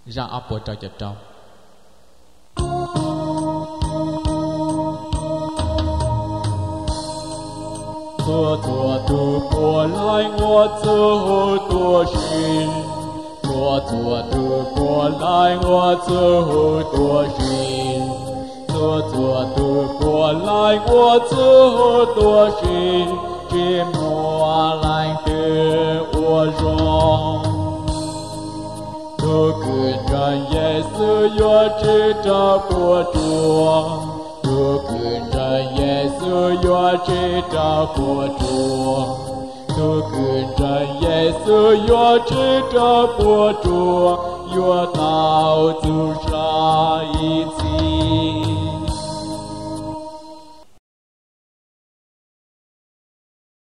让阿婆照着照。 多多渡过来，我走多远？多多渡过来，我走多远？多多渡过来，我走多远？这么来的我容，都跟着耶稣越知道不多。都跟着耶稣越知道不多，都跟着耶稣越知道不多，越到主上一起。